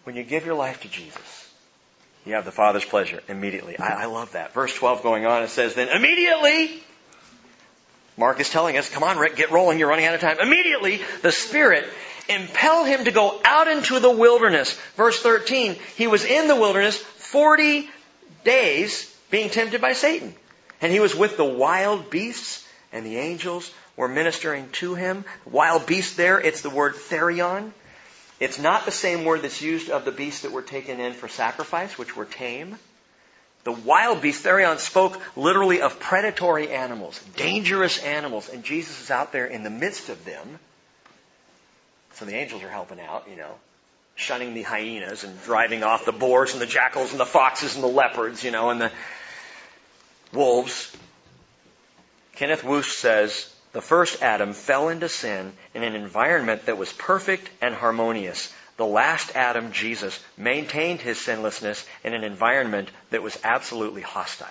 When you give your life to Jesus, you have the Father's pleasure immediately. I love that. Verse 12 going on, it says, then immediately, Mark is telling us, come on, Rick, get rolling, you're running out of time. Immediately, the Spirit impelled him to go out into the wilderness. Verse 13, he was in the wilderness 40 days being tempted by Satan. And he was with the wild beasts, and the angels were ministering to him. Wild beast there, it's the word therion. It's not the same word that's used of the beasts that were taken in for sacrifice, which were tame. The wild beast, therion, spoke literally of predatory animals, dangerous animals, and Jesus is out there in the midst of them. So the angels are helping out, shunning the hyenas and driving off the boars and the jackals and the foxes and the leopards, and the wolves. Kenneth Woosh says, the first Adam fell into sin in an environment that was perfect and harmonious. The last Adam, Jesus, maintained his sinlessness in an environment that was absolutely hostile.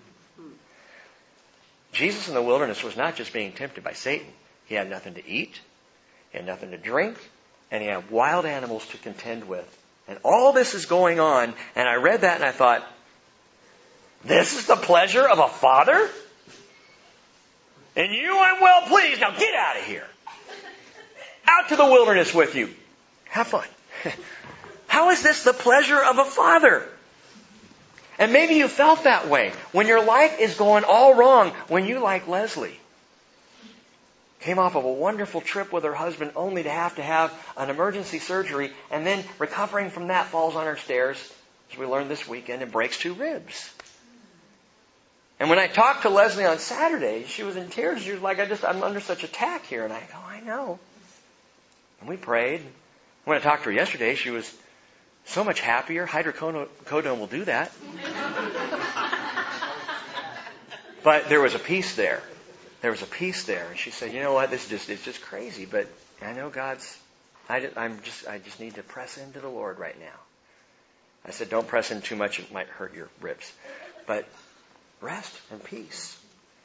Jesus in the wilderness was not just being tempted by Satan. He had nothing to eat, he had nothing to drink, and he had wild animals to contend with. And all this is going on, and I read that and I thought, this is the pleasure of a father? And you, I'm well pleased. Now get out of here. Out to the wilderness with you. Have fun. How is this the pleasure of a father? And maybe you felt that way when your life is going all wrong, when you, like Leslie, came off of a wonderful trip with her husband only to have an emergency surgery, and then recovering from that falls on her stairs, as we learned this weekend, and breaks 2 ribs. And when I talked to Leslie on Saturday, she was in tears. She was like, I'm under such attack here. And I go, I know. And we prayed. When I talked to her yesterday, she was so much happier. Hydrocodone will do that. But there was a peace there. There was a peace there. And she said, you know what, it's just crazy. But I know I just need to press into the Lord right now. I said, don't press in too much. It might hurt your ribs. But rest and peace.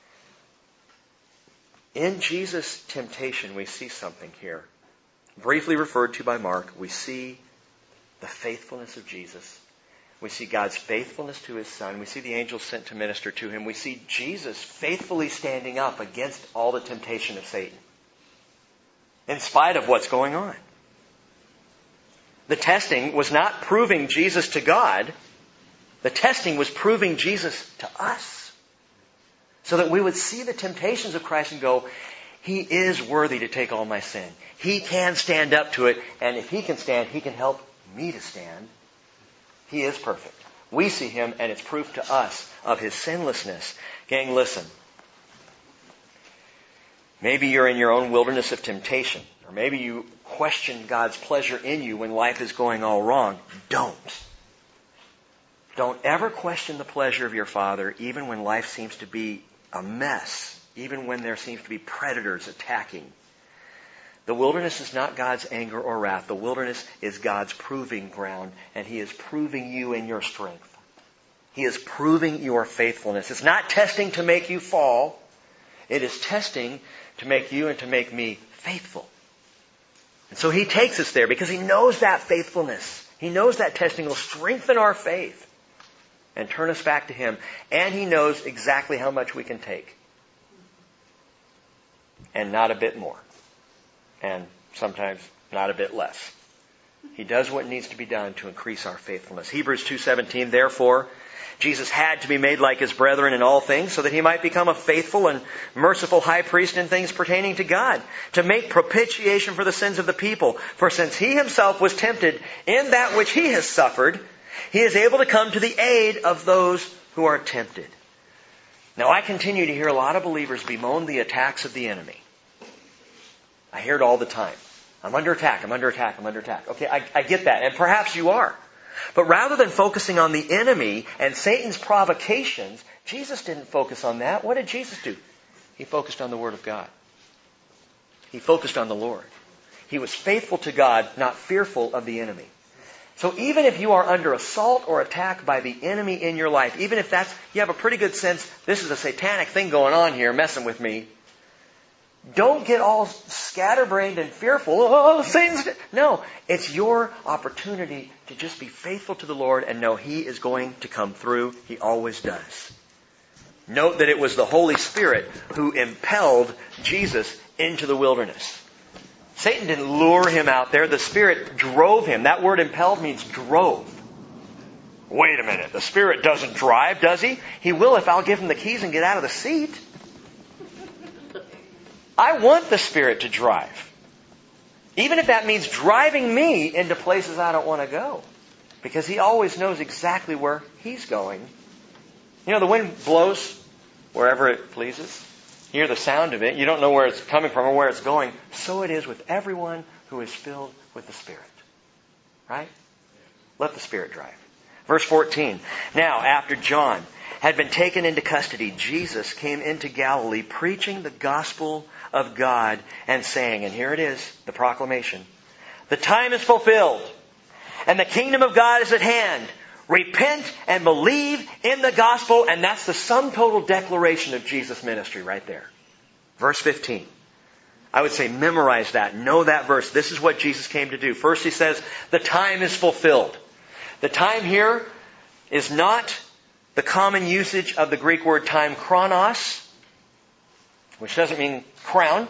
In Jesus' temptation, we see something here. Briefly referred to by Mark, we see the faithfulness of Jesus. We see God's faithfulness to His Son. We see the angels sent to minister to Him. We see Jesus faithfully standing up against all the temptation of Satan, in spite of what's going on. The testing was not proving Jesus to God. The testing was proving Jesus to us, so that we would see the temptations of Christ and go, He is worthy to take all my sin. He can stand up to it, and if He can stand, He can help me to stand. He is perfect. We see Him, and it's proof to us of His sinlessness. Gang, listen. Maybe you're in your own wilderness of temptation, or maybe you question God's pleasure in you when life is going all wrong. Don't. Don't ever question the pleasure of your Father, even when life seems to be a mess, even when there seems to be predators attacking. The wilderness is not God's anger or wrath. The wilderness is God's proving ground, and He is proving you in your strength. He is proving your faithfulness. It's not testing to make you fall. It is testing to make you and to make me faithful. And so He takes us there because He knows that faithfulness. He knows that testing will strengthen our faith and turn us back to Him. And He knows exactly how much we can take. And not a bit more. And sometimes not a bit less. He does what needs to be done to increase our faithfulness. Hebrews 2:17, therefore, Jesus had to be made like His brethren in all things, so that He might become a faithful and merciful high priest in things pertaining to God, to make propitiation for the sins of the people. For since He Himself was tempted in that which He has suffered, He is able to come to the aid of those who are tempted. Now, I continue to hear a lot of believers bemoan the attacks of the enemy. I hear it all the time. I'm under attack, I'm under attack, I'm under attack. Okay, I get that, and perhaps you are. But rather than focusing on the enemy and Satan's provocations, Jesus didn't focus on that. What did Jesus do? He focused on the Word of God. He focused on the Lord. He was faithful to God, not fearful of the enemy. So even if you are under assault or attack by the enemy in your life, even if you have a pretty good sense, this is a satanic thing going on here, messing with me, Don't get all scatterbrained and fearful. Oh, Satan's... No, it's your opportunity to just be faithful to the Lord and know He is going to come through. He always does. Note that it was the Holy Spirit who impelled Jesus into the wilderness. Satan didn't lure Him out there. The Spirit drove Him. That word impelled means drove. Wait a minute. The Spirit doesn't drive, does He? He will if I'll give Him the keys and get out of the seat. I want the Spirit to drive. Even if that means driving me into places I don't want to go. Because He always knows exactly where He's going. You know, the wind blows wherever it pleases. You hear the sound of it. You don't know where it's coming from or where it's going. So it is with everyone who is filled with the Spirit. Right? Let the Spirit drive. Verse 14. Now, after John had been taken into custody, Jesus came into Galilee preaching the gospel of God and saying, and here it is, the proclamation, the time is fulfilled and the kingdom of God is at hand. Repent and believe in the gospel. And that's the sum total declaration of Jesus' ministry right there. Verse 15. I would say memorize that. Know that verse. This is what Jesus came to do. First He says, the time is fulfilled. The time here is not the common usage of the Greek word time chronos, which doesn't mean crown.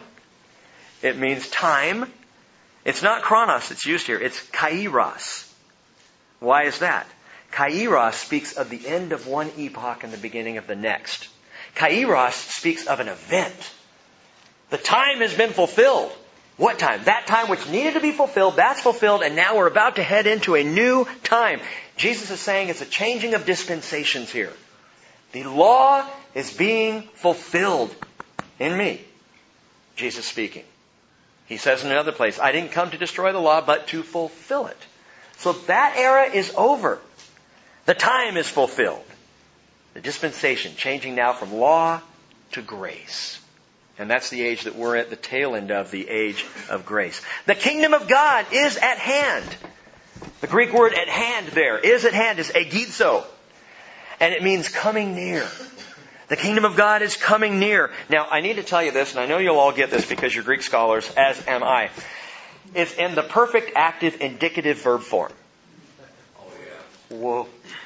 It means time. It's not chronos that's used here. It's kairos. Why is that? Kairos speaks of the end of one epoch and the beginning of the next. Kairos speaks of an event. The time has been fulfilled. What time? That time which needed to be fulfilled, that's fulfilled, and now we're about to head into a new time. Jesus is saying it's a changing of dispensations here. The law is being fulfilled in me. Jesus speaking. He says in another place, I didn't come to destroy the law, but to fulfill it. So that era is over. The time is fulfilled. The dispensation changing now from law to grace. And that's the age that we're at, the tail end of, the age of grace. The kingdom of God is at hand. The Greek word at hand there, is at hand, is egizo. And it means coming near. The kingdom of God is coming near. Now, I need to tell you this, and I know you'll all get this because you're Greek scholars, as am I. It's in the perfect active indicative verb form. Oh, yeah. Whoa.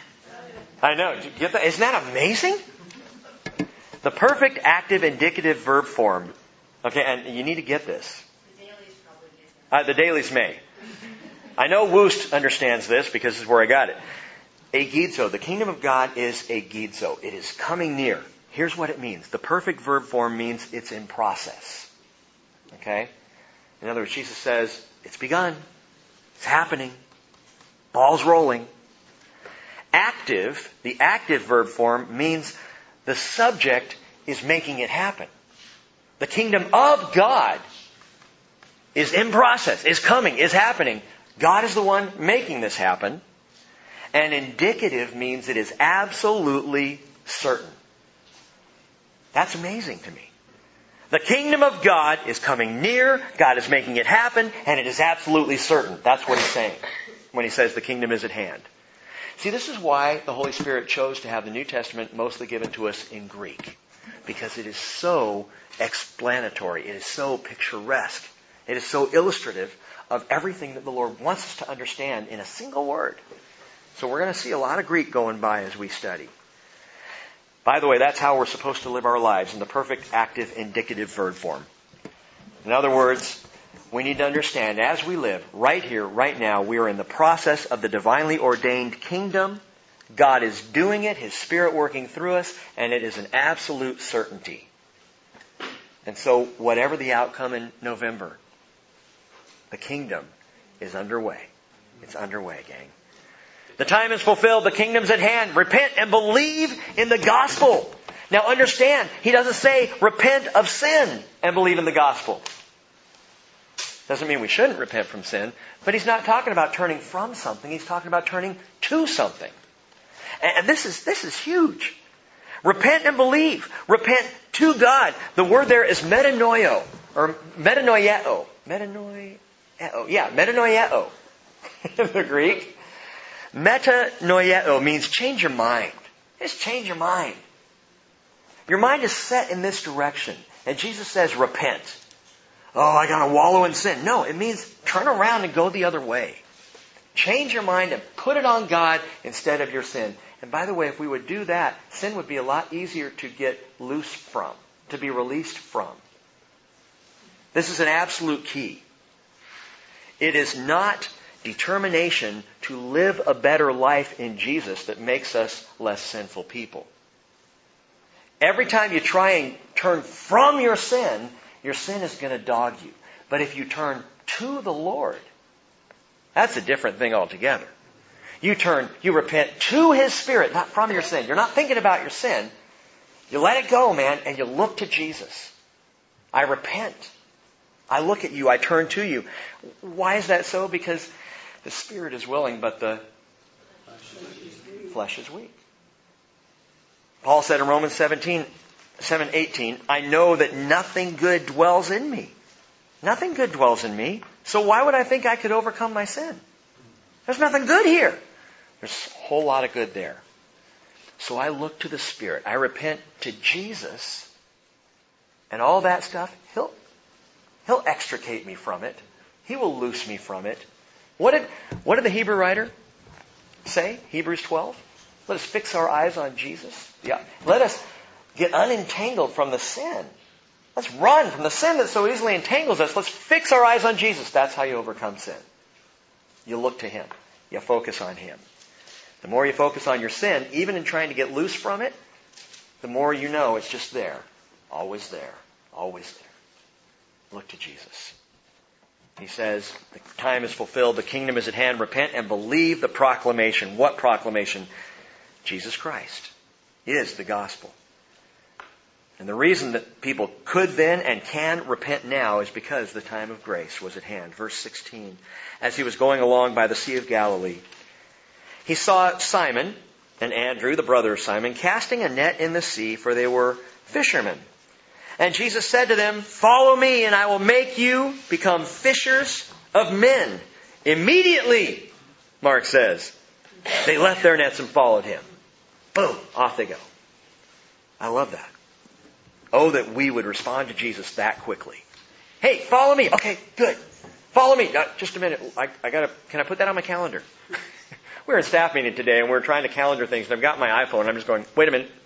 I know. Did you get that? Isn't that amazing? The perfect active indicative verb form. Okay, and you need to get this. The dailies probably get that. The dailies may. I know Woost understands this because this is where I got it. Egizo. The kingdom of God is egizo. It is coming near. Here's what it means. The perfect verb form means it's in process. Okay? In other words, Jesus says, it's begun. It's happening. Ball's rolling. Active, the active verb form means the subject is making it happen. The kingdom of God is in process, is coming, is happening. God is the one making this happen. And indicative means it is absolutely certain. That's amazing to me. The kingdom of God is coming near, God is making it happen, and it is absolutely certain. That's what He's saying when He says the kingdom is at hand. See, this is why the Holy Spirit chose to have the New Testament mostly given to us in Greek. Because it is so explanatory. It is so picturesque. It is so illustrative of everything that the Lord wants us to understand in a single word. So we're going to see a lot of Greek going by as we study. By the way, that's how we're supposed to live our lives, in the perfect active indicative verb form. In other words, we need to understand, as we live, right here, right now, we are in the process of the divinely ordained kingdom. God is doing it, His Spirit working through us, and it is an absolute certainty. And so, whatever the outcome in November, the kingdom is underway. It's underway, gang. The time is fulfilled, the kingdom's at hand. Repent and believe in the gospel. Now understand, He doesn't say repent of sin and believe in the gospel. Doesn't mean we shouldn't repent from sin, but He's not talking about turning from something. He's talking about turning to something. And this is huge. Repent and believe. Repent to God. The word there is metanoio, or metanoieo. Metanoieo. Yeah, metanoieo in the Greek. Metanoieo means change your mind. Just change your mind. Your mind is set in this direction. And Jesus says, repent. Oh, I got to wallow in sin. No, it means turn around and go the other way. Change your mind and put it on God instead of your sin. And by the way, if we would do that, sin would be a lot easier to get loose from, to be released from. This is an absolute key. It is not determination to live a better life in Jesus that makes us less sinful people. Every time you try and turn from your sin is going to dog you. But if you turn to the Lord, that's a different thing altogether. You repent to His Spirit, not from your sin. You're not thinking about your sin. You let it go, man, and you look to Jesus. I repent. I look at you. I turn to you. Why is that so? Because the Spirit is willing, but the flesh is weak. Paul said in Romans 7:18, I know that nothing good dwells in me. Nothing good dwells in me. So why would I think I could overcome my sin? There's nothing good here. There's a whole lot of good there. So I look to the Spirit. I repent to Jesus. And all that stuff, He'll extricate me from it. He will loose me from it. What did the Hebrew writer say? Hebrews 12. Let us fix our eyes on Jesus. Yeah. Let us get unentangled from the sin. Let's run from the sin that so easily entangles us. Let's fix our eyes on Jesus. That's how you overcome sin. You look to Him. You focus on Him. The more you focus on your sin, even in trying to get loose from it, the more you know it's just there. Always there. Always there. Look to Jesus. He says, the time is fulfilled, the kingdom is at hand, repent and believe the proclamation. What proclamation? Jesus Christ is the gospel. And the reason that people could then and can repent now is because the time of grace was at hand. Verse 16, as He was going along by the Sea of Galilee, He saw Simon and Andrew, the brother of Simon, casting a net in the sea, for they were fishermen. And Jesus said to them, follow me and I will make you become fishers of men. Immediately, Mark says, they left their nets and followed Him. Boom, off they go. I love that. Oh, that we would respond to Jesus that quickly. Hey, follow me. Okay, good. Follow me. Just a minute. Can I put that on my calendar? We were in staff meeting today and we were trying to calendar things. And I've got my iPhone and I'm just going, wait a minute.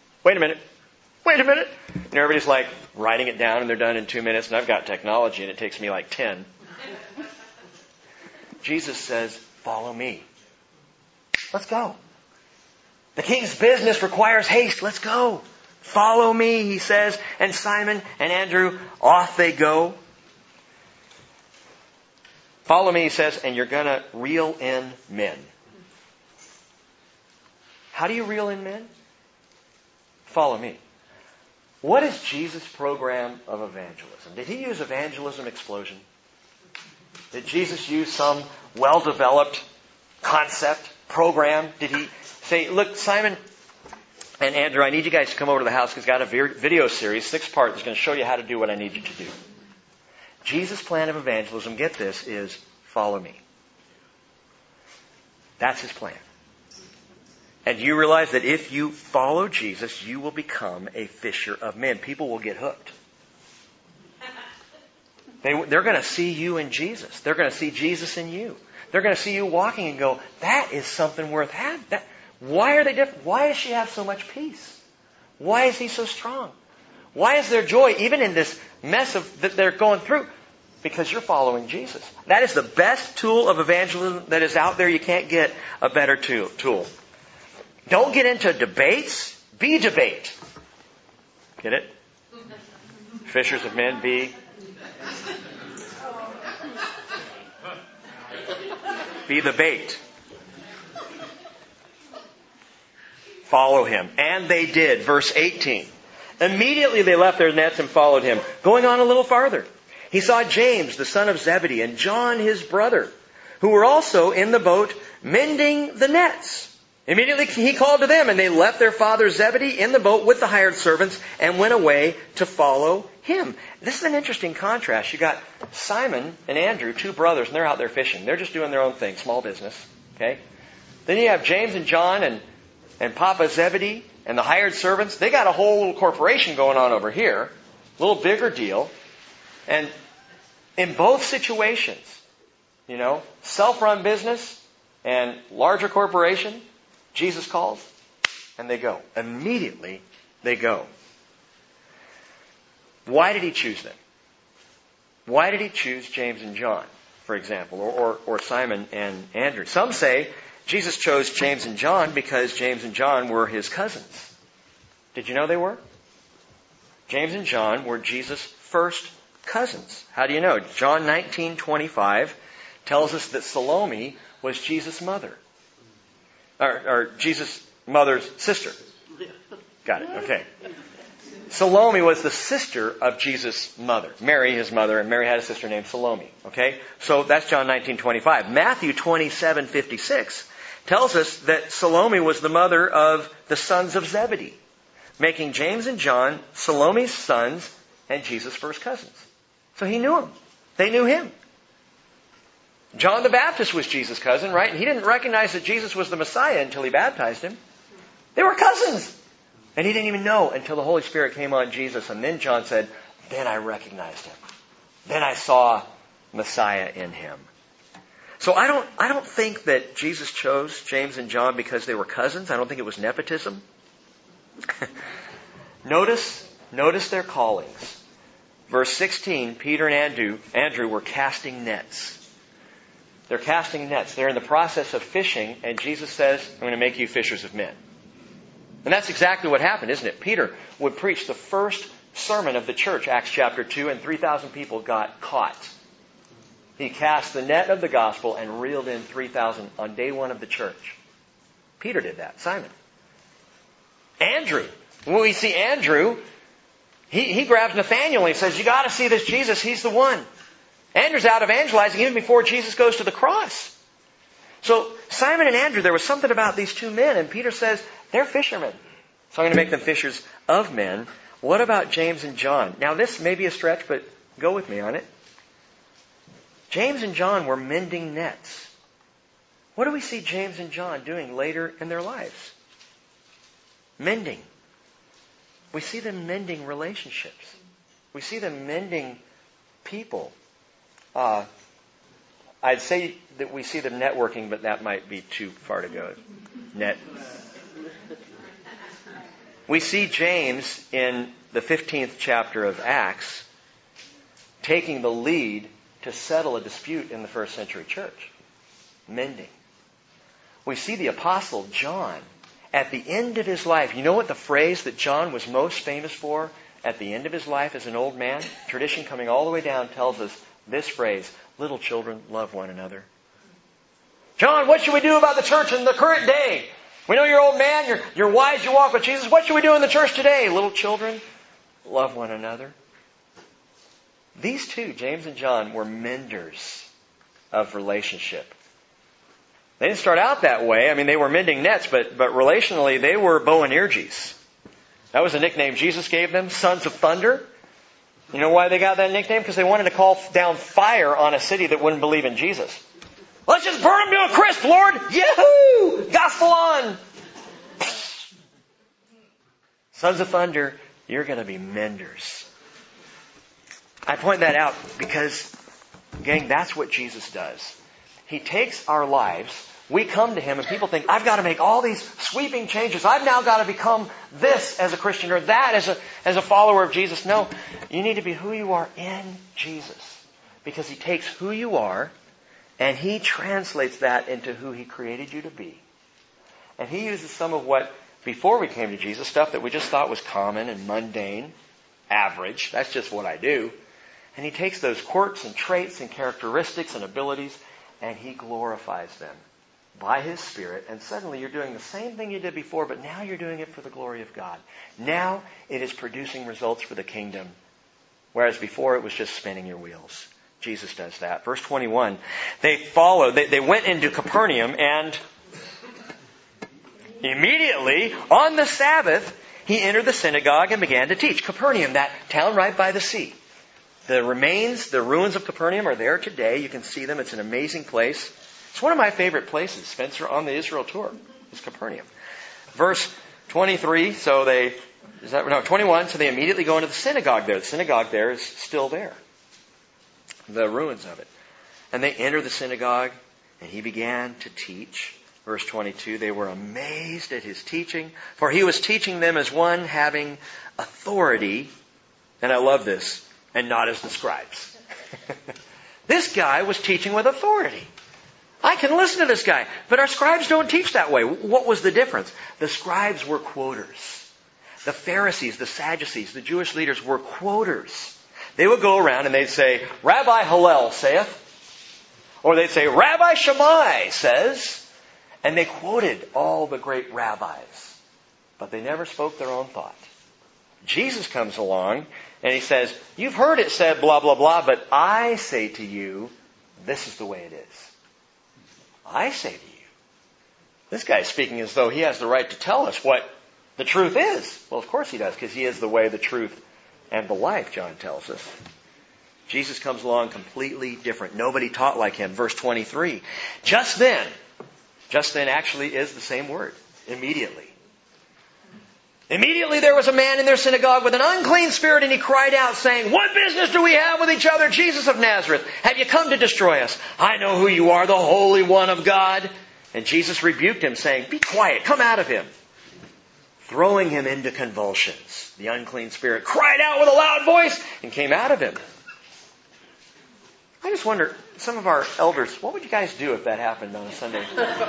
And everybody's like writing it down and they're done in 2 minutes. And I've got technology and it takes me like 10. Jesus says, follow me. Let's go. The King's business requires haste. Let's go. Follow me, He says. And Simon and Andrew, off they go. Follow me, He says, and you're going to reel in men. How do you reel in men? Follow me. What is Jesus' program of evangelism? Did He use evangelism explosion? Did Jesus use some well-developed concept, program? Did He say, look, Simon and Andrew, I need you guys to come over to the house because I've got a video series, 6-part, that's going to show you how to do what I need you to do. Jesus' plan of evangelism, get this, is follow me. That's His plan. And you realize that if you follow Jesus, you will become a fisher of men. People will get hooked. They're going to see you in Jesus. They're going to see Jesus in you. They're going to see you walking and go, that is something worth having. Why are they different? Why does she have so much peace? Why is he so strong? Why is there joy even in this mess that they're going through? Because you're following Jesus. That is the best tool of evangelism that is out there. You can't get a better tool. Don't get into debates. Be debate. Get it? Fishers of men, be the bait. Follow Him. And they did. Verse 18. Immediately they left their nets and followed Him. Going on a little farther, He saw James, the son of Zebedee, and John, his brother, who were also in the boat mending the nets. Immediately He called to them, and they left their father Zebedee in the boat with the hired servants and went away to follow Him. This is an interesting contrast. You got Simon and Andrew, 2 brothers, and they're out there fishing. They're just doing their own thing, small business. Okay. Then you have James and John and Papa Zebedee and the hired servants. They got a whole little corporation going on over here. A little bigger deal. And in both situations, self-run business and larger corporation, Jesus calls and they go. Immediately they go. Why did he choose them? Why did he choose James and John, for example, or Simon and Andrew? Some say Jesus chose James and John because James and John were his cousins. Did you know they were? James and John were Jesus' first cousins. How do you know? John 19:25 tells us that Salome was Jesus' mother. Or Jesus' mother's sister. Got it. Okay. Salome was the sister of Jesus' mother. Mary, his mother, and Mary had a sister named Salome. Okay? So that's John 19:25. Matthew 27:56 tells us that Salome was the mother of the sons of Zebedee, making James and John Salome's sons and Jesus' first cousins. So he knew them. They knew him. John the Baptist was Jesus' cousin, right? And he didn't recognize that Jesus was the Messiah until he baptized him. They were cousins. And he didn't even know until the Holy Spirit came on Jesus. And then John said, then I recognized him. Then I saw Messiah in him. So I don't think that Jesus chose James and John because they were cousins. I don't think it was nepotism. Notice their callings. Verse 16, Peter and Andrew were casting nets. They're casting nets. They're in the process of fishing, and Jesus says, I'm going to make you fishers of men. And that's exactly what happened, isn't it? Peter would preach the first sermon of the church, Acts chapter 2, and 3,000 people got caught. He cast the net of the gospel and reeled in 3,000 on day one of the church. Peter did that. Simon. Andrew. When we see Andrew, he grabs Nathanael and he says, you got to see this Jesus. He's the one. Andrew's out evangelizing even before Jesus goes to the cross. So Simon and Andrew, there was something about these two men, and Peter says, they're fishermen. So I'm going to make them fishers of men. What about James and John? Now this may be a stretch, but go with me on it. James and John were mending nets. What do we see James and John doing later in their lives? Mending. We see them mending relationships. We see them mending people. I'd say that we see them networking, but that might be too far to go. We see James in the 15th chapter of Acts taking the lead to settle a dispute in the first century church. Mending. We see the apostle John at the end of his life. You know what the phrase that John was most famous for at the end of his life as an old man? Tradition coming all the way down tells us this phrase, little children, love one another. John, what should we do about the church in the current day? We know you're old man, you're wise, you walk with Jesus. What should we do in the church today? Little children, love one another. These two, James and John, were menders of relationship. They didn't start out that way. I mean, they were mending nets, but relationally, they were Boanerges. That was a nickname Jesus gave them, sons of thunder. You know why they got that nickname? Because they wanted to call down fire on a city that wouldn't believe in Jesus. Let's just burn them to a crisp, Lord! Yahoo! Gospel on! Sons of thunder, you're going to be menders. I point that out because, gang, that's what Jesus does. He takes our lives, we come to Him, and people think, I've got to make all these sweeping changes. I've now got to become this as a Christian or that as a follower of Jesus. No, you need to be who you are in Jesus. Because He takes who you are and He translates that into who He created you to be. And He uses some of what, before we came to Jesus, stuff that we just thought was common and mundane, average. That's just what I do. And He takes those quirks and traits and characteristics and abilities and He glorifies them by His Spirit. And suddenly you're doing the same thing you did before, but now you're doing it for the glory of God. Now it is producing results for the kingdom. Whereas before it was just spinning your wheels. Jesus does that. Verse 21. They went into Capernaum, and immediately on the Sabbath He entered the synagogue and began to teach. Capernaum, that town right by the sea. The ruins of Capernaum are there today. You can see them. It's an amazing place. It's one of my favorite places, Spencer, on the Israel tour, is Capernaum. Verse 23, so they No, 21. So they immediately go into the synagogue there. The synagogue there is still there. The ruins of it. And they enter the synagogue, and he began to teach. Verse 22, they were amazed at his teaching, for he was teaching them as one having authority, and I love this, and not as the scribes. This guy was teaching with authority. I can listen to this guy, but our scribes don't teach that way. What was the difference? The scribes were quoters. The Pharisees, the Sadducees, the Jewish leaders were quoters. They would go around and they'd say, Rabbi Hillel saith, or they'd say, Rabbi Shammai says, and they quoted all the great rabbis, but they never spoke their own thought. Jesus comes along and he says, you've heard it said blah, blah, blah, but I say to you, this is the way it is. I say to you. This guy's speaking as though he has the right to tell us what the truth is. Well, of course he does, because he is the way, the truth, and the life, John tells us. Jesus comes along completely different. Nobody taught like him. Verse 23. Just then actually is the same word. Immediately. Immediately there was a man in their synagogue with an unclean spirit, and he cried out, saying, what business do we have with each other, Jesus of Nazareth? Have you come to destroy us? I know who you are, the Holy One of God. And Jesus rebuked him, saying, be quiet, come out of him. Throwing him into convulsions, the unclean spirit cried out with a loud voice and came out of him. I just wonder, some of our elders, what would you guys do if that happened on a Sunday?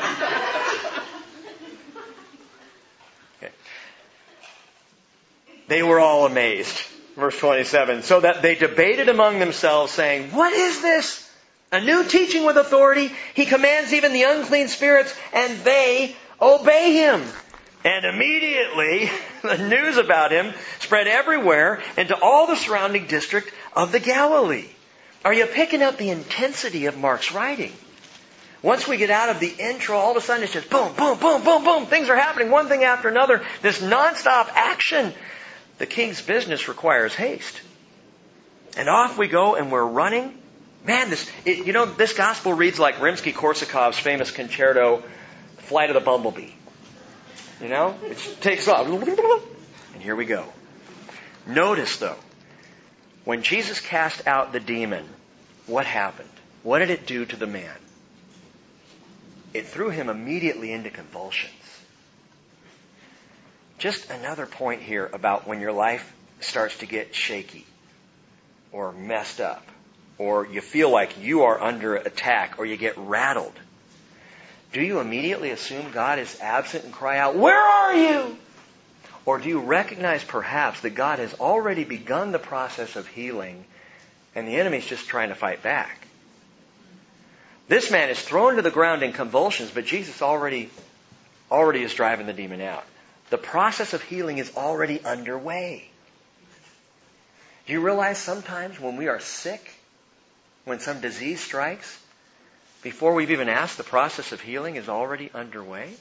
Okay. They were all amazed. Verse 27. So that they debated among themselves, saying, what is this? A new teaching with authority. He commands even the unclean spirits, and they obey him. And immediately the news about him spread everywhere into all the surrounding district of the Galilee. Are you picking up the intensity of Mark's writing? Once we get out of the intro, all of a sudden it's just boom, boom, boom, boom, boom. Things are happening, one thing after another. This nonstop action. The king's business requires haste. And off we go, and we're running. Man, this gospel reads like Rimsky-Korsakov's famous concerto, Flight of the Bumblebee. It takes off. And here we go. Notice, though, when Jesus cast out the demon, what happened? What did it do to the man? It threw him immediately into convulsions. Just another point here about when your life starts to get shaky or messed up, or you feel like you are under attack, or you get rattled. Do you immediately assume God is absent and cry out, where are you? Or do you recognize perhaps that God has already begun the process of healing and the enemy's just trying to fight back? This man is thrown to the ground in convulsions, but Jesus already is driving the demon out. The process of healing is already underway. Do you realize sometimes when we are sick, when some disease strikes, before we've even asked, the process of healing is already underway?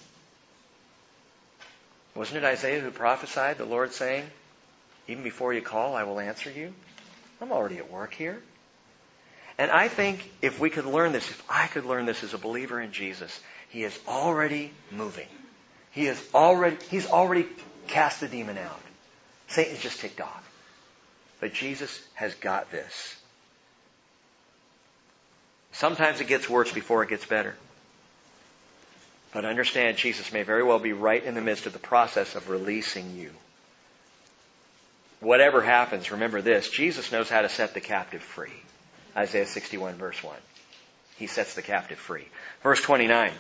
Wasn't it Isaiah who prophesied, the Lord saying, even before you call, I will answer you? I'm already at work here. And I think if we could learn this, if I could learn this as a believer in Jesus, He is already moving. He's already cast the demon out. Satan's just ticked off. But Jesus has got this. Sometimes it gets worse before it gets better. But understand, Jesus may very well be right in the midst of the process of releasing you. Whatever happens, remember this, Jesus knows how to set the captive free. Isaiah 61 verse 1. He sets the captive free. Verse 29.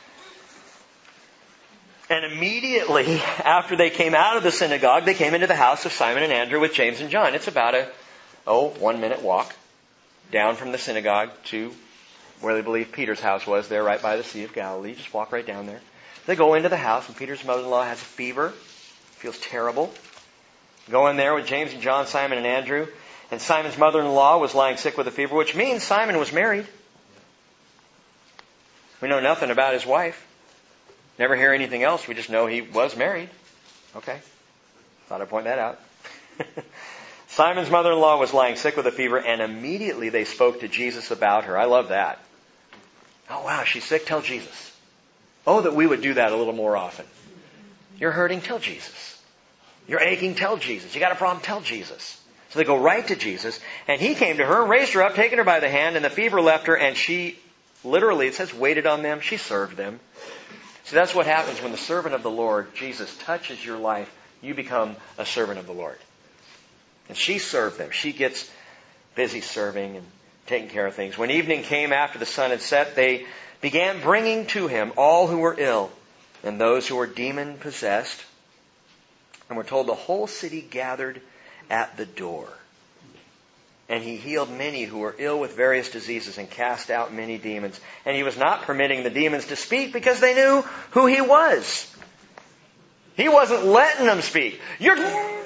And immediately after they came out of the synagogue, they came into the house of Simon and Andrew with James and John. It's about a 1-minute walk down from the synagogue to where they believe Peter's house was, there right by the Sea of Galilee. Just walk right down there. They go into the house, and Peter's mother-in-law has a fever. Feels terrible. Go in there with James and John, Simon and Andrew. And Simon's mother-in-law was lying sick with a fever, which means Simon was married. We know nothing about his wife. Never hear anything else. We just know he was married. Okay. Thought I'd point that out. Simon's mother-in-law was lying sick with a fever, and immediately they spoke to Jesus about her. I love that. Oh, wow, she's sick? Tell Jesus. Oh, that we would do that a little more often. You're hurting? Tell Jesus. You're aching, tell Jesus. You got a problem, tell Jesus. So they go right to Jesus, and He came to her and raised her up, taking her by the hand, and the fever left her, and she, literally, it says, waited on them. She served them. So that's what happens when the servant of the Lord, Jesus, touches your life. You become a servant of the Lord. And she served them. She gets busy serving and taking care of things. When evening came after the sun had set, they began bringing to Him all who were ill and those who were demon-possessed. And we're told the whole city gathered at the door. And He healed many who were ill with various diseases and cast out many demons. And He was not permitting the demons to speak because they knew who He was. He wasn't letting them speak. I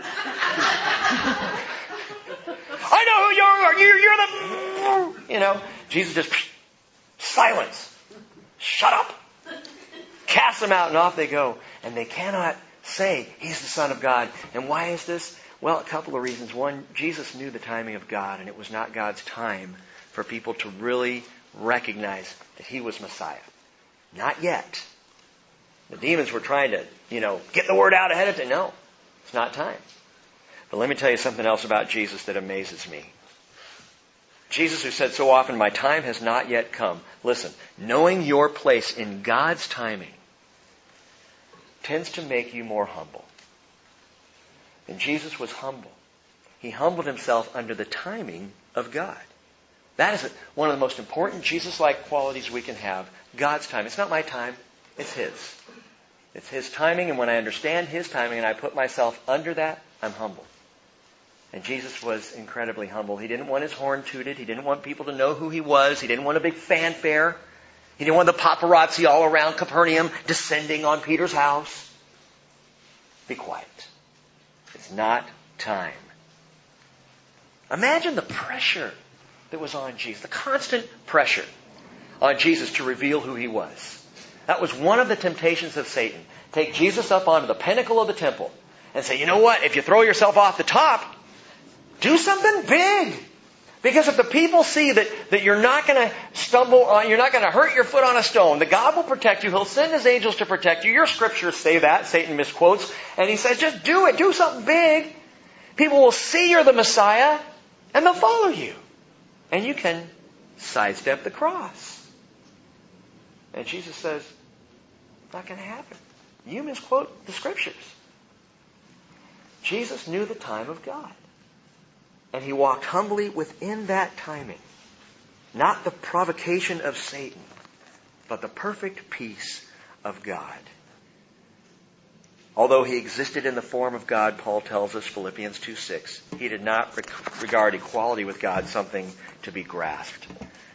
know who you are. You're the... Jesus just... Silence. Shut up. Cast them out and off they go. And they cannot say He's the Son of God. And why is this? Well, a couple of reasons. One, Jesus knew the timing of God, and it was not God's time for people to really recognize that He was Messiah. Not yet. The demons were trying to, get the word out ahead of time. No, it's not time. But let me tell you something else about Jesus that amazes me. Jesus, who said so often, my time has not yet come. Listen, knowing your place in God's timing tends to make you more humble. And Jesus was humble. He humbled Himself under the timing of God. That is one of the most important Jesus-like qualities we can have. God's time. It's not my time. It's His. It's His timing, and when I understand His timing and I put myself under that, I'm humble. And Jesus was incredibly humble. He didn't want His horn tooted. He didn't want people to know who He was. He didn't want a big fanfare. He didn't want the paparazzi all around Capernaum descending on Peter's house. Be quiet. It's not time. Imagine the pressure that was on Jesus. The constant pressure on Jesus to reveal who He was. That was one of the temptations of Satan. Take Jesus up onto the pinnacle of the temple and say, you know what? If you throw yourself off the top, do something big. Because if the people see that you're not going to stumble on, you're not going to hurt your foot on a stone, that God will protect you, He'll send His angels to protect you. Your scriptures say that. Satan misquotes. And he says, just do it. Do something big. People will see you're the Messiah and they'll follow you. And you can sidestep the cross. And Jesus says, not going to happen. You misquote the scriptures. Jesus knew the time of God. And He walked humbly within that timing. Not the provocation of Satan, but the perfect peace of God. Although He existed in the form of God, Paul tells us, Philippians 2:6, He did not regard equality with God something to be grasped.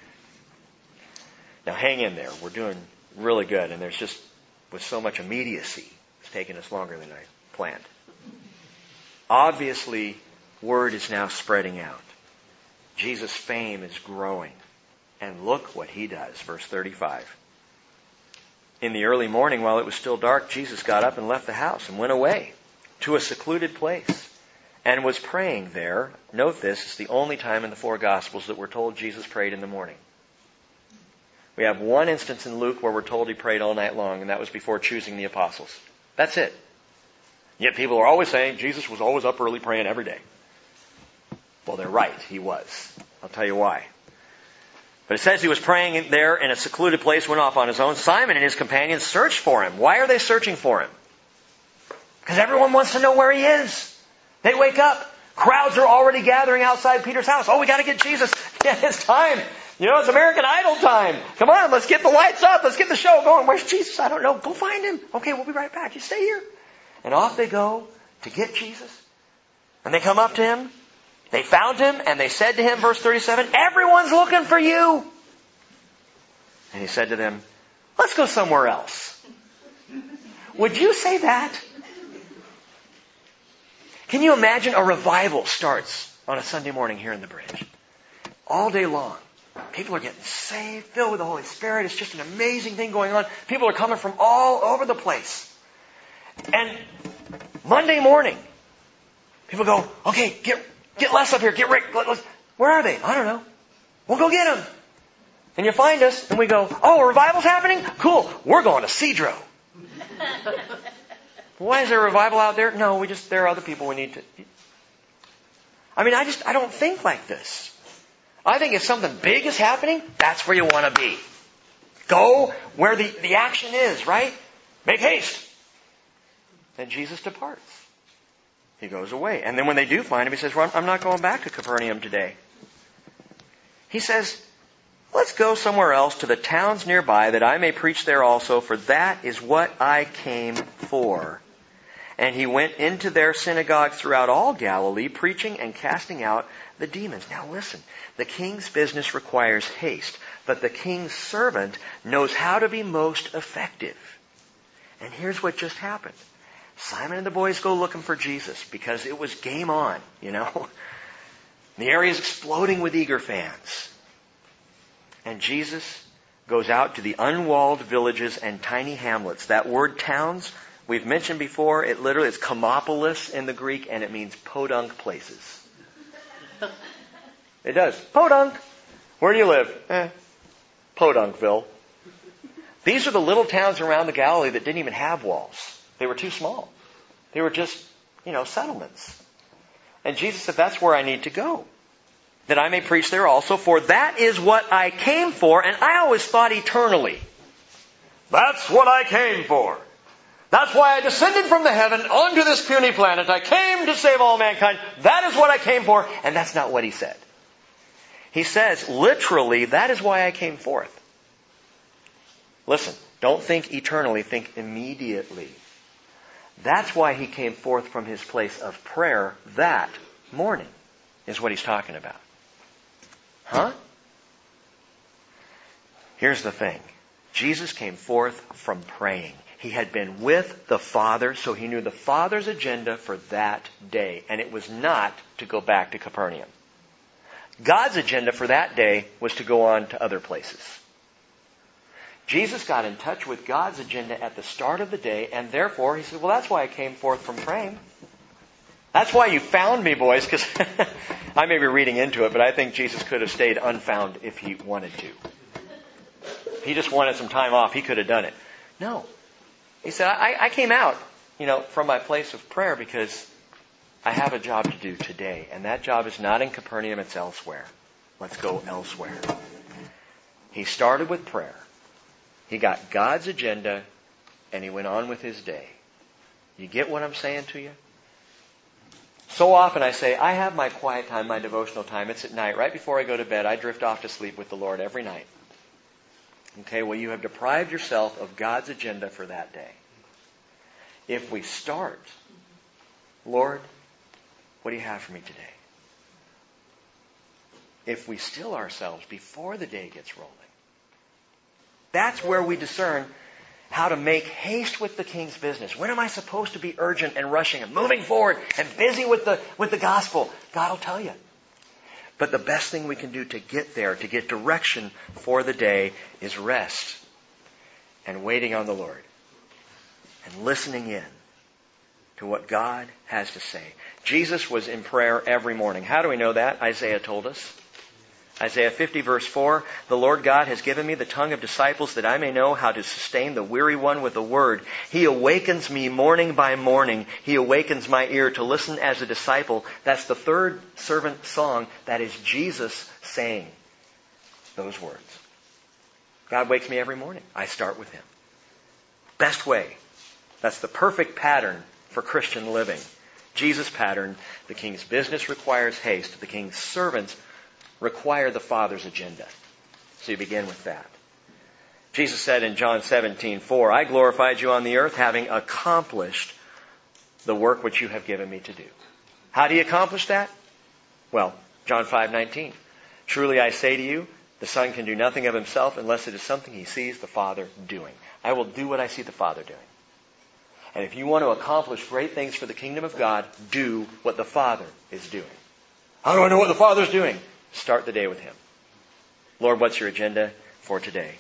Now hang in there. We're doing really good. And there's just, with so much immediacy, it's taken us longer than I planned. Obviously, word is now spreading out. Jesus' fame is growing. And look what He does. Verse 35. In the early morning, while it was still dark, Jesus got up and left the house and went away to a secluded place and was praying there. Note this, it's the only time in the 4 Gospels that we're told Jesus prayed in the morning. We have one instance in Luke where we're told He prayed all night long, and that was before choosing the apostles. That's it. Yet people are always saying Jesus was always up early praying every day. Well, they're right. He was. I'll tell you why. But it says He was praying there in a secluded place, went off on His own. Simon and his companions searched for Him. Why are they searching for Him? Because everyone wants to know where He is. They wake up. Crowds are already gathering outside Peter's house. Oh, we got to get Jesus. Yeah, it's time. It's American Idol time. Come on, let's get the lights up. Let's get the show going. Where's Jesus? I don't know. Go find Him. Okay, we'll be right back. You stay here. And off they go to get Jesus. And they come up to Him. They found Him and they said to Him, verse 37, everyone's looking for you. And He said to them, let's go somewhere else. Would you say that? Can you imagine a revival starts on a Sunday morning here in the Bridge? All day long. People are getting saved, filled with the Holy Spirit. It's just an amazing thing going on. People are coming from all over the place. And Monday morning, people go, okay, get Les up here. Get Rick. Where are they? I don't know. We'll go get them. And you find us, and we go, oh, a revival's happening? Cool. We're going to Cedro. Why is there a revival out there? No, there are other people we need to... I mean, I don't think like this. I think if something big is happening, that's where you want to be. Go where the action is, right? Make haste. Then Jesus departs. He goes away. And then when they do find him, he says, well, I'm not going back to Capernaum today. He says, let's go somewhere else to the towns nearby that I may preach there also, for that is what I came for. And he went into their synagogues throughout all Galilee, preaching and casting out the demons. Now listen, the king's business requires haste, but the king's servant knows how to be most effective. And here's what just happened. Simon and the boys go looking for Jesus because it was game on, you know. The area is exploding with eager fans. And Jesus goes out to the unwalled villages and tiny hamlets. That word towns, we've mentioned before, it literally is komopolis in the Greek, and it means podunk places. It does. Podunk. Where do you live? Podunkville. These are the little towns around the Galilee that didn't even have walls. They were too small. They were just, settlements. And Jesus said, that's where I need to go. That I may preach there also, for that is what I came for. And I always thought eternally. That's what I came for. That's why I descended from the heaven onto this puny planet. I came to save all mankind. That is what I came for. And that's not what he said. He says, literally, that is why I came forth. Listen, don't think eternally, think immediately. That's why he came forth from his place of prayer that morning, is what he's talking about. Huh? Here's the thing. Jesus came forth from praying. He had been with the Father, so he knew the Father's agenda for that day. And it was not to go back to Capernaum. God's agenda for that day was to go on to other places. Jesus got in touch with God's agenda at the start of the day, and therefore he said, well, that's why I came forth from praying. That's why you found me, boys, because I may be reading into it, but I think Jesus could have stayed unfound if he wanted to. If he just wanted some time off, he could have done it. No. He said, I came out, from my place of prayer because I have a job to do today, and that job is not in Capernaum, it's elsewhere. Let's go elsewhere. He started with prayer. He got God's agenda, and he went on with his day. You get what I'm saying to you? So often I say, I have my quiet time, my devotional time. It's at night. Right before I go to bed, I drift off to sleep with the Lord every night. Okay, well, you have deprived yourself of God's agenda for that day. If we start, Lord, what do you have for me today? If we still ourselves before the day gets rolling, that's where we discern how to make haste with the king's business. When am I supposed to be urgent and rushing and moving forward and busy with the gospel? God will tell you. But the best thing we can do to get there, to get direction for the day, is rest and waiting on the Lord and listening in to what God has to say. Jesus was in prayer every morning. How do we know that? Isaiah told us. Isaiah 50 verse 4, the Lord God has given me the tongue of disciples that I may know how to sustain the weary one with a word. He awakens me morning by morning. He awakens my ear to listen as a disciple. That's the third servant song. That is Jesus saying those words. God wakes me every morning. I start with Him. Best way. That's the perfect pattern for Christian living. Jesus' pattern. The king's business requires haste. The king's servants require the Father's agenda. So you begin with that. Jesus said in John 17:4, I glorified you on the earth, having accomplished the work which you have given me to do. How do you accomplish that? Well, John 5:19. Truly I say to you, the Son can do nothing of himself unless it is something he sees the Father doing. I will do what I see the Father doing. And if you want to accomplish great things for the kingdom of God, do what the Father is doing. How do I know what the Father's doing? Start the day with Him. Lord, what's your agenda for today?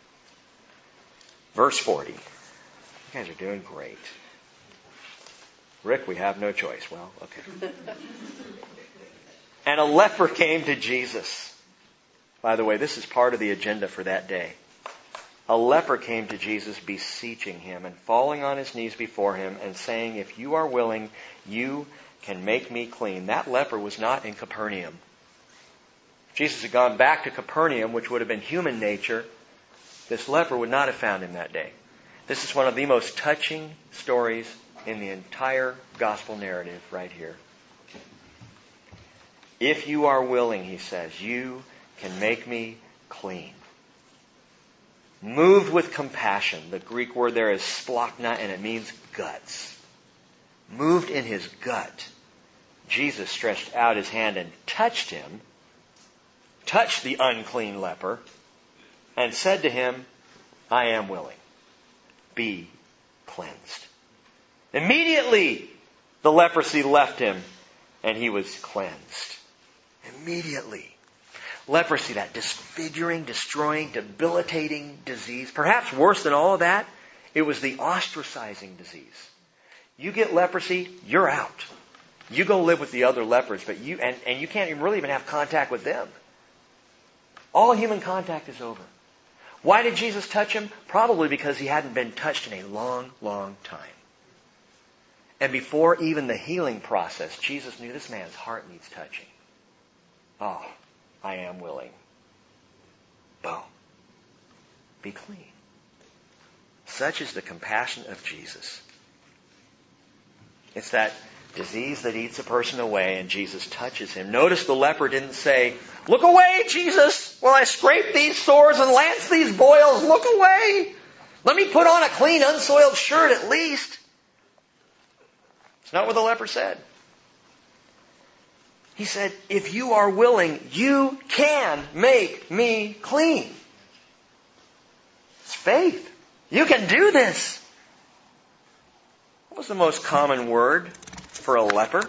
Verse 40. You guys are doing great. Rick, we have no choice. Well, okay. And a leper came to Jesus. By the way, this is part of the agenda for that day. a leper came to Jesus beseeching him and falling on his knees before him and saying, "If you are willing, you can make me clean." That leper was not in Capernaum. If Jesus had gone back to Capernaum, which would have been human nature, this leper would not have found him that day. This is one of the most touching stories in the entire gospel narrative right here. If you are willing, he says, you can make me clean. Moved with compassion. The Greek word there is splachna, and it means guts. Moved in his gut, Jesus stretched out his hand and touched him, touched the unclean leper, and said to him, "I am willing. Be cleansed." Immediately, the leprosy left him, and he was cleansed. Immediately. Leprosy, that disfiguring, destroying, debilitating disease. Perhaps worse than all of that, it was the ostracizing disease. You get leprosy, you're out. You go live with the other lepers, but you can't really even have contact with them. All human contact is over. Why did Jesus touch him? Probably because he hadn't been touched in a long, long time. And before even the healing process, Jesus knew this man's heart needs touching. Oh, I am willing. Boom. Be clean. Such is the compassion of Jesus. It's that disease that eats a person away, and Jesus touches him. Notice the leper didn't say, "Look away, Jesus, while I scrape these sores and lance these boils. Look away. Let me put on a clean, unsoiled shirt at least." It's not what the leper said. He said, "If you are willing, you can make me clean." It's faith. You can do this. What was the most common word for a leper?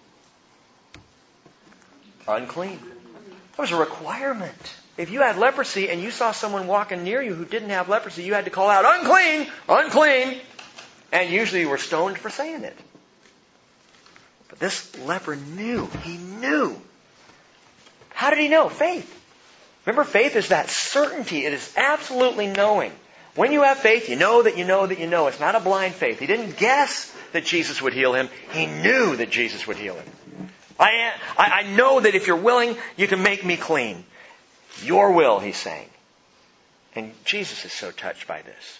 Unclean. That was a requirement. If you had leprosy and you saw someone walking near you who didn't have leprosy, you had to call out, "Unclean! Unclean!" And usually you were stoned for saying it. But this leper knew. He knew. How did he know? Faith. Remember, faith is that certainty. It is absolutely knowing. When you have faith, you know that you know that you know. It's not a blind faith. He didn't guess that Jesus would heal him. He knew that Jesus would heal him. I know that if you're willing, you can make me clean. Your will, he's saying. And Jesus is so touched by this.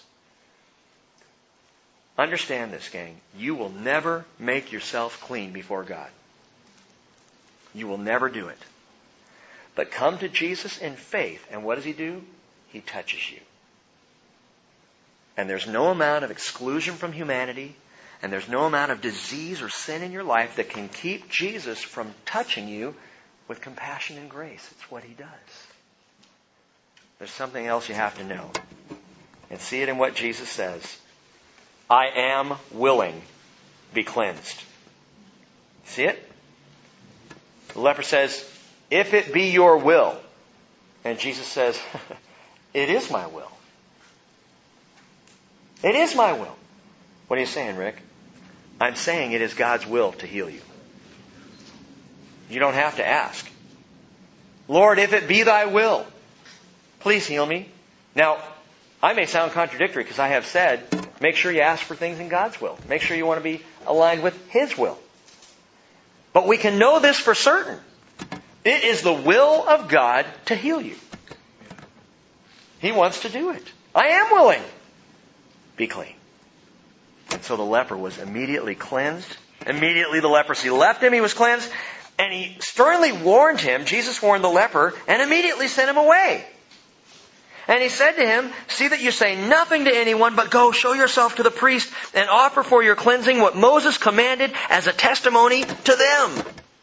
Understand this, gang. You will never make yourself clean before God. You will never do it. But come to Jesus in faith, and what does he do? He touches you. And there's no amount of exclusion from humanity, and there's no amount of disease or sin in your life that can keep Jesus from touching you with compassion and grace. It's what he does. There's something else you have to know. And see it in what Jesus says. "I am willing, be cleansed." See it? The leper says, "If it be your will." And Jesus says, "It is my will. It is my will." What are you saying, Rick? I'm saying it is God's will to heal you. You don't have to ask. "Lord, if it be thy will, please heal me." Now, I may sound contradictory because I have said, make sure you ask for things in God's will. Make sure you want to be aligned with his will. But we can know this for certain. It is the will of God to heal you. He wants to do it. I am willing. Be clean. And so the leper was immediately cleansed. Immediately the leprosy left him. He was cleansed. And he sternly warned him. Jesus warned the leper and immediately sent him away. And he said to him, "See that you say nothing to anyone, but go show yourself to the priest and offer for your cleansing what Moses commanded as a testimony to them."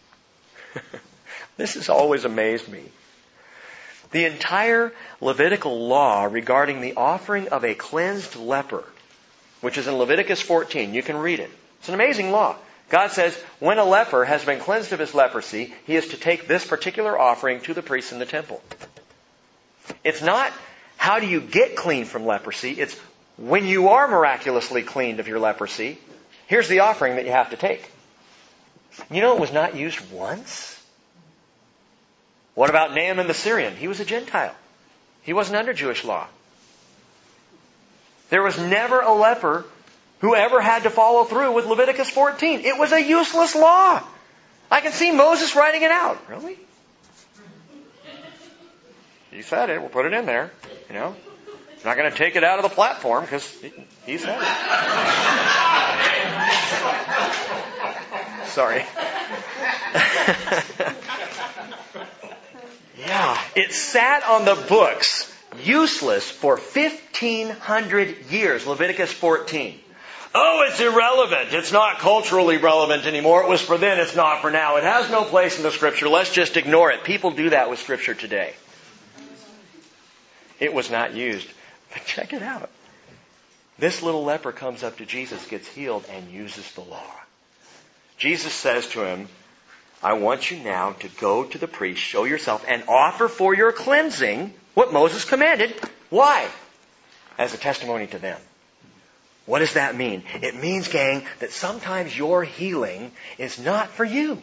This has always amazed me. The entire Levitical law regarding the offering of a cleansed leper, which is in Leviticus 14, you can read it. It's an amazing law. God says, when a leper has been cleansed of his leprosy, he is to take this particular offering to the priest in the temple. It's not, how do you get clean from leprosy? It's, when you are miraculously cleaned of your leprosy, here's the offering that you have to take. You know, it was not used once. What about Naaman the Syrian? He was a Gentile. He wasn't under Jewish law. There was never a leper who ever had to follow through with Leviticus 14. It was a useless law. I can see Moses writing it out. Really? He said it. We'll put it in there. You know? He's not going to take it out of the platform because he said it. Sorry. Yeah. It sat on the books, useless, for 1,500 years. Leviticus 14. Oh, it's irrelevant. It's not culturally relevant anymore. It was for then, it's not for now. It has no place in the Scripture. Let's just ignore it. People do that with Scripture today. It was not used. But check it out. This little leper comes up to Jesus, gets healed, and uses the law. Jesus says to him, I want you now to go to the priest, show yourself, and offer for your cleansing what Moses commanded. Why? As a testimony to them. What does that mean? It means, gang, that sometimes your healing is not for you.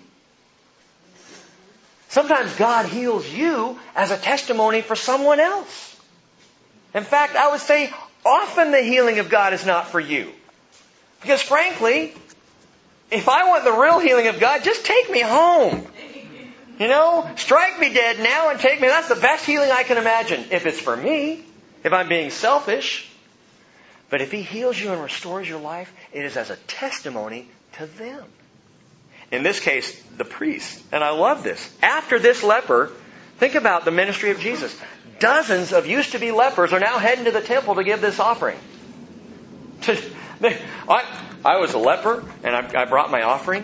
Sometimes God heals you as a testimony for someone else. In fact, I would say often the healing of God is not for you. Because frankly, if I want the real healing of God, just take me home. You know, strike me dead now and take me. That's the best healing I can imagine. If it's for me, if I'm being selfish. But if He heals you and restores your life, it is as a testimony to them. In this case, the priest. And I love this. After this leper, think about the ministry of Jesus. Dozens of used to be lepers are now heading to the temple to give this offering. I was a leper and I brought my offering.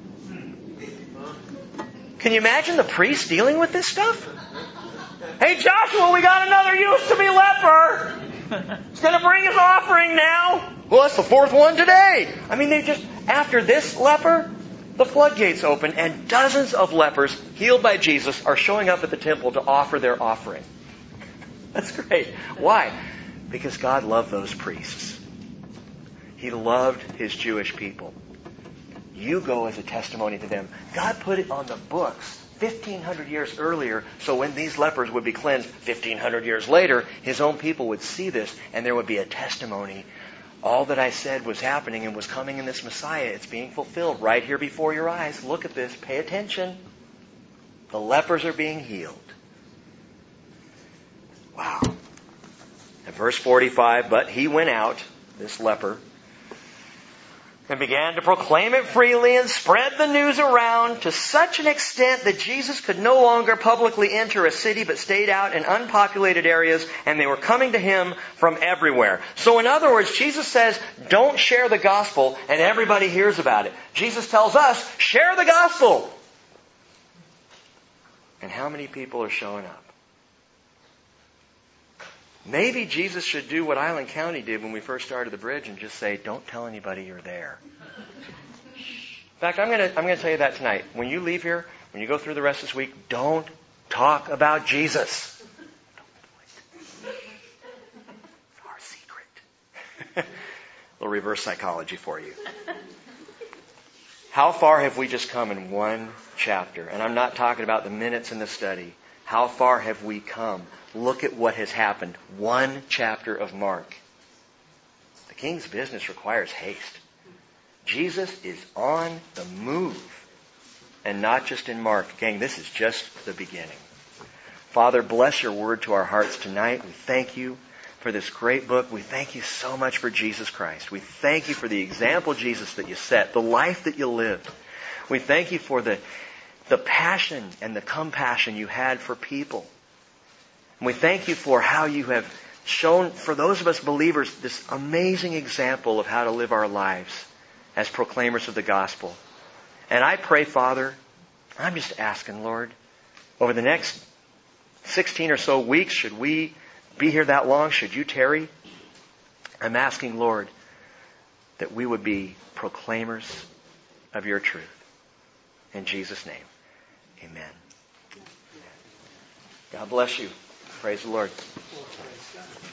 Can you imagine the priest dealing with this stuff? Hey Joshua, we got another used to be leper. He's going to bring his offering now. Well, that's the fourth one today. I mean, after this leper, the floodgates open and dozens of lepers healed by Jesus are showing up at the temple to offer their offering. That's great. Why? Because God loved those priests. He loved His Jewish people. You go as a testimony to them. God put it on the books 1,500 years earlier, so when these lepers would be cleansed 1,500 years later, His own people would see this and there would be a testimony. All that I said was happening and was coming in this Messiah. It's being fulfilled right here before your eyes. Look at this. Pay attention. The lepers are being healed. Wow. At verse 45, but he went out, this leper, and began to proclaim it freely and spread the news around to such an extent that Jesus could no longer publicly enter a city but stayed out in unpopulated areas, and they were coming to Him from everywhere. So in other words, Jesus says, don't share the gospel, and everybody hears about it. Jesus tells us, share the gospel. And how many people are showing up? Maybe Jesus should do what Island County did when we first started the bridge and just say, don't tell anybody you're there. In fact, I'm going to tell you that tonight. When you leave here, when you go through the rest of this week, don't talk about Jesus. It's our secret. A little reverse psychology for you. How far have we just come in one chapter? And I'm not talking about the minutes in the study. How far have we come? Look at what has happened. One chapter of Mark. The King's business requires haste. Jesus is on the move. And not just in Mark. Gang, this is just the beginning. Father, bless your word to our hearts tonight. We thank you for this great book. We thank you so much for Jesus Christ. We thank you for the example, Jesus, that you set, the life that you lived. We thank you for the passion and the compassion you had for people. And we thank you for how you have shown, for those of us believers, this amazing example of how to live our lives as proclaimers of the gospel. And I pray, Father, I'm just asking, Lord, over the next 16 or so weeks, should we be here that long, should you tarry, I'm asking, Lord, that we would be proclaimers of your truth. In Jesus' name, amen. God bless you. Praise the Lord.